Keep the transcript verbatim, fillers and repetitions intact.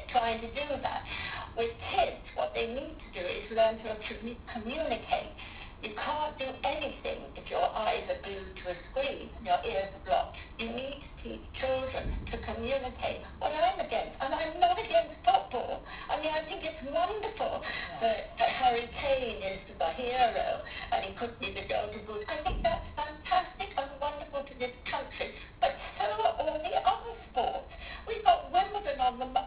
trying to do that. With kids, what they need to do is learn to commu- communicate. You can't do anything if your eyes are glued to a screen and your ears are blocked. You need to teach children to communicate